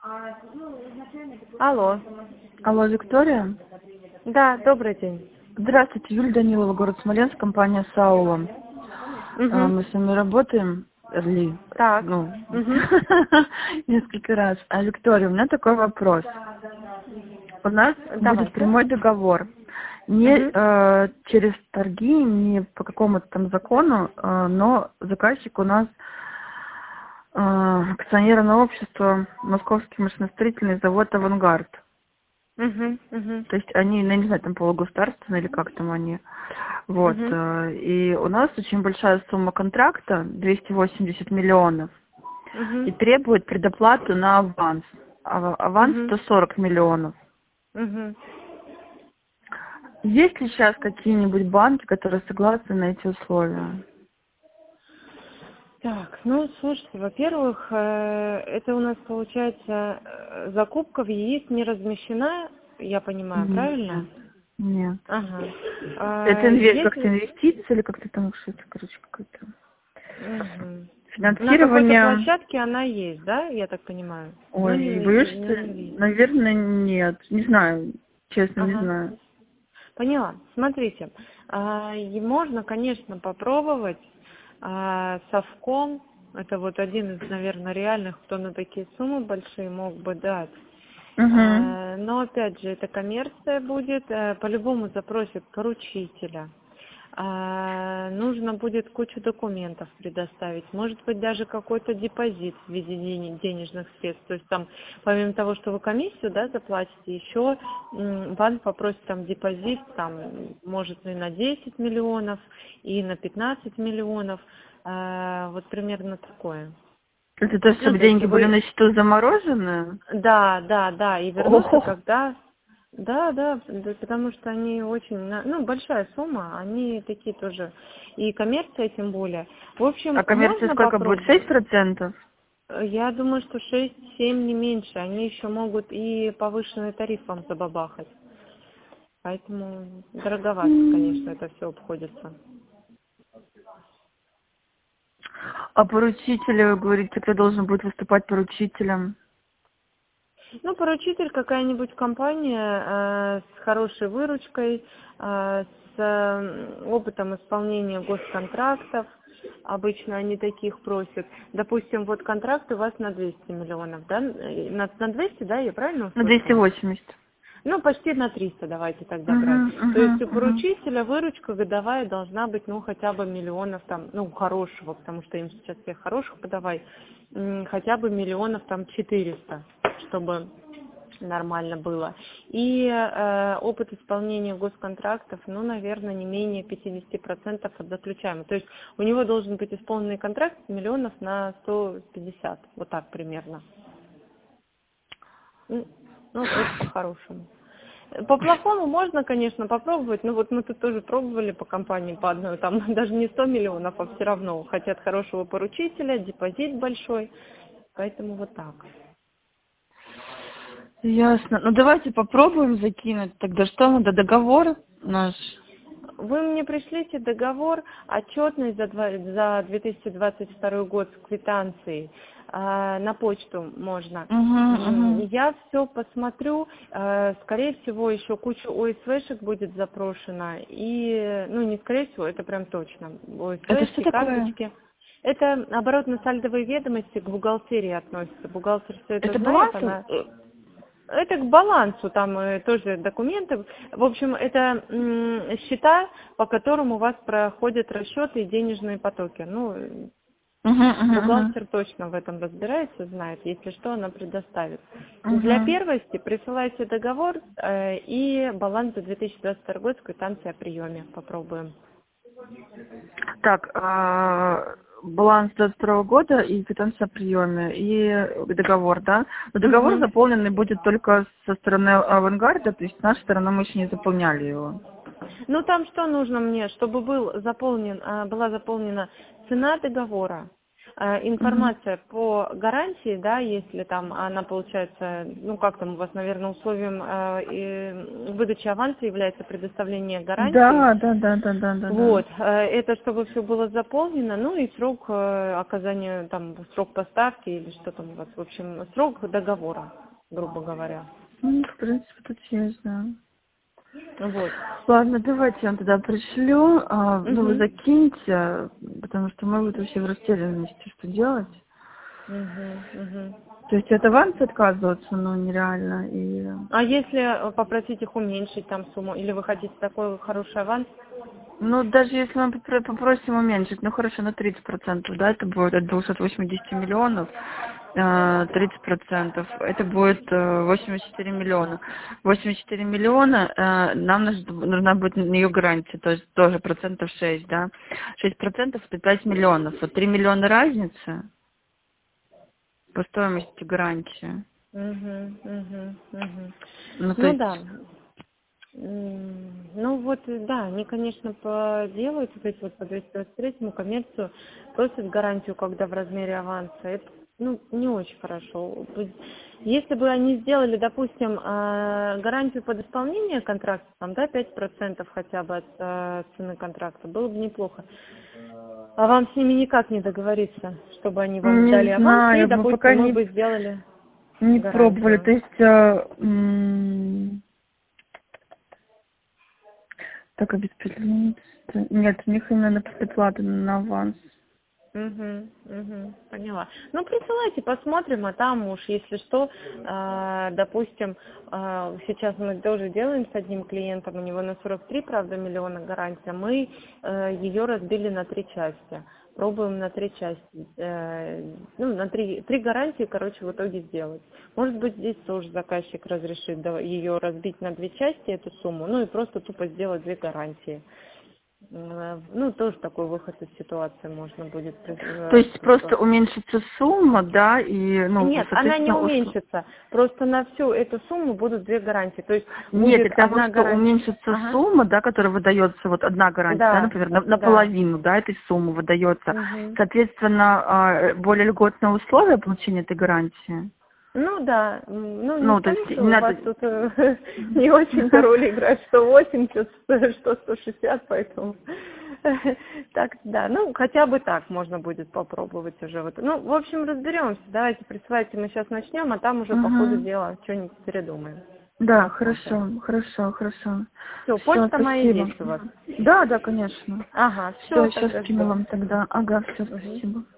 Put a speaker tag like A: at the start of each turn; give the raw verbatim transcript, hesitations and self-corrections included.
A: Алло.
B: Алло, Виктория?
A: Да, добрый день.
B: Здравствуйте, Юлия Данилова, город Смоленск, компания Саула. А,
A: Угу.
B: Мы с вами работаем, Ли,
A: Так.
B: ну,
A: Угу.
B: несколько раз. А, Виктория, у меня такой вопрос. У нас будет
A: Давайте.
B: прямой договор. Не
A: Угу.
B: э, через торги, не по какому-то там закону, э, но заказчик у нас э, акционерное общество Московский машиностроительный завод «Авангард».
A: Угу. Угу.
B: То есть они, ну, я не знаю, там полугосударственные или как там они. Вот.
A: Угу.
B: э, И у нас очень большая сумма контракта, двести восемьдесят миллионов, и
A: Угу.
B: требует предоплату на аванс. А- Аванс
A: Угу.
B: сто сорок миллионов.
A: Угу.
B: Есть ли сейчас какие-нибудь банки, которые согласны на эти условия?
A: Так, ну, слушайте, во-первых, э, это у нас получается э, закупка в ЕИС не размещена, я понимаю,
B: Нет.
A: правильно?
B: Нет.
A: Ага.
B: Это
A: А,
B: инве- как-то
A: если...
B: инвестиция или как-то там что-то, короче, какое-то
A: Угу. На какой-то
B: финансирование.
A: площадке она есть, да, я так понимаю? Ну, не,
B: Ой, боюсь,
A: не,
B: что,
A: не видно.
B: наверное, нет. Не знаю. Честно, не
A: Ага.
B: знаю.
A: Поняла. Смотрите, а, и можно, конечно, попробовать а, совком. Это вот один из, наверное, реальных, кто на такие суммы большие мог бы дать.
B: Угу.
A: А, но опять же, это коммерция будет. а, По-любому запросят поручителя. А, нужно будет кучу документов предоставить, может быть даже какой-то депозит в виде денег, денежных средств, то есть там помимо того, что вы комиссию, да, заплатите, еще м, банк попросит там депозит, там может и на десять миллионов, и на пятнадцать миллионов, а, вот примерно такое.
B: Это то,
A: Ну,
B: чтобы
A: то есть
B: деньги были
A: вы
B: на счету заморожены?
A: да, да, да, и вернуться,
B: Ого!
A: когда... Да, да, да, потому что они очень, на- ну, большая сумма, они такие тоже, и коммерция тем более. В
B: А
A: общем,
B: коммерция
A: можно
B: сколько будет? Шесть
A: попробовать.
B: процентов?
A: Э, Я думаю, что шесть-семь не меньше, они еще могут и повышенный тариф вам забабахать. Поэтому дороговато, конечно, это все обходится.
B: А поручители, вы говорите, кто должен будет выступать поручителем?
A: Ну, поручитель какая-нибудь компания э, с хорошей выручкой, э, с э, опытом исполнения госконтрактов. Обычно они таких просят. Допустим, вот контракт у вас на двести миллионов, да? Э, На, на двести, да, я правильно
B: На двести
A: услышала?
B: восемьдесят.
A: Ну, почти на триста давайте тогда брать.
B: Угу,
A: То есть
B: угу,
A: у
B: угу.
A: поручителя выручка годовая должна быть, ну, хотя бы миллионов там, ну, хорошего, потому что им сейчас всех хороших подавай, м, хотя бы миллионов там четыреста, чтобы нормально было. И э, опыт исполнения госконтрактов, ну, наверное, не менее пятьдесят процентов от заключаемого. То есть у него должен быть исполненный контракт миллионов на сто пятьдесят, вот так примерно. Ну, ну, это по-хорошему. По-плохому можно, конечно, попробовать, но вот мы тут тоже пробовали по компании по одной, там даже не сто миллионов, а все равно хотят хорошего поручителя, депозит большой, поэтому вот так.
B: Ясно. Ну давайте попробуем закинуть. Тогда что надо? Договор наш?
A: Вы мне пришлите договор, отчетность за, два- за две тысячи двадцать второй год с квитанцией а, на почту можно.
B: Угу,
A: М,
B: угу.
A: Я все посмотрю, э, скорее всего, еще куча ОСВшек будет запрошена, и, ну, не скорее всего, это прям точно,
B: Это что
A: ОСВшки,
B: такое?
A: карточки. Это оборотно-сальдовые ведомости к бухгалтерии относятся. Бухгалтер все это
B: Это
A: знает,
B: баланс?
A: она... Это к балансу, там э, тоже документы. В общем, это м, счета, по которым у вас проходят расчеты и денежные потоки. Ну, э,
B: Угу, угу,
A: бухгалтер точно в этом разбирается, знает. Если что, она предоставит.
B: угу.
A: Для
B: Угу.
A: первости присылайте договор э, и баланс за две тысячи двадцать второй год с квитанцией о приеме. Попробуем.
B: Так, а, баланс двадцать второго года и квитанция о приеме, и договор, да? Но договор
A: Мгм.
B: заполненный будет только со стороны авангарда, то есть с нашей стороны мы еще не заполняли его.
A: Ну, там что нужно мне? Чтобы был заполнен, а, была заполнена цена договора, э, информация по гарантии, да, если там она получается, ну как там у вас, наверное, условием э, и выдачи аванса является предоставление гарантии.
B: Да, да, да, да, да, да.
A: Вот, э, это чтобы все было заполнено, ну и срок э, оказания, там, срок поставки или что там у вас, в общем, срок договора, грубо говоря.
B: Ну, в принципе, тут есть, да.
A: Вот.
B: Ладно, давайте я вам тогда пришлю, а, ну вы
A: Угу.
B: закиньте, потому что мы вот вообще в растерянности, что делать.
A: Угу, угу.
B: То есть от аванса отказываться, ну, нереально. И...
A: А если попросить их уменьшить там сумму, или вы хотите такой хороший аванс?
B: Ну, даже если мы попро- попросим уменьшить, ну, хорошо, на тридцать процентов, да, это будет от двухсот восьмидесяти миллионов, э, тридцать процентов, это будет э, восемьдесят четыре миллиона. восемьдесят четыре миллиона, э, нам нужно, нужна будет на нее гарантия, то есть тоже процентов шесть, да. шесть процентов это пять миллионов, вот три миллиона разницы по стоимости гарантии.
A: Угу, угу, угу.
B: Ну, то
A: Ну
B: есть...
A: да. М, Ну вот, э, да, они, конечно, поделают, то есть вот по двести двадцать третьему коммерцию просят гарантию, когда в размере аванса. Это, ну, не очень хорошо. То есть, если бы они сделали, допустим, э, гарантию под исполнение контракта, там, да, пять процентов хотя бы от э, цены контракта, было бы неплохо. А вам с ними никак не договориться, чтобы они вам дали
B: Не
A: аванс, и,
B: знаю, мы пока
A: допустим, мы
B: не,
A: бы сделали
B: не пробовали,
A: гарантию.
B: то есть... э, м, Так, обеспечение. Нет, у них именно предплата на аванс.
A: Угу, угу, поняла. Ну, присылайте, посмотрим, а там уж, если что, э, допустим, э, сейчас мы тоже делаем с одним клиентом, у него на сорок три, правда, миллиона гарантия, мы э, ее разбили на три части, пробуем на три части, э, ну, на три, три гарантии, короче, в итоге сделать. Может быть, здесь тоже заказчик разрешит да, ее разбить на две части, эту сумму, ну и просто тупо сделать две гарантии. Э, Ну, тоже такой выход из ситуации можно будет.
B: То
A: э,
B: есть просто уменьшится сумма, да, и, ну,
A: Нет, она не
B: соответственно, усл-
A: уменьшится. Просто на всю эту сумму будут две гарантии. То есть
B: Нет,
A: будет
B: я к тому,
A: одна
B: что
A: гарантия.
B: уменьшится
A: Ага.
B: сумма, да, которая выдается, вот одна гарантия, да,
A: Да,
B: например, на-
A: да.
B: наполовину, да, этой суммы выдается.
A: Мгм.
B: Соответственно, а, более льготные условия получения этой гарантии.
A: Ну да, м, ну не
B: Ну, то
A: скажу,
B: есть не
A: что у вас
B: надо...
A: тут э, не очень-то роль играет, что восемьдесят, что сто шестьдесят, поэтому так, да, ну хотя бы так можно будет попробовать уже. Вот. Ну, в общем, разберемся, давайте присылайте, мы сейчас начнем, а там уже по ходу
B: Мгм.
A: дела что-нибудь передумаем,
B: Да,
A: посмотрим.
B: хорошо, хорошо, хорошо.
A: Все,
B: Все,
A: почта моя
B: спасибо.
A: есть у вас.
B: Да, да, конечно.
A: Ага, все,
B: Все, сейчас
A: тогда
B: скину
A: жду.
B: вам тогда. Ага, все,
A: Мгм.
B: спасибо.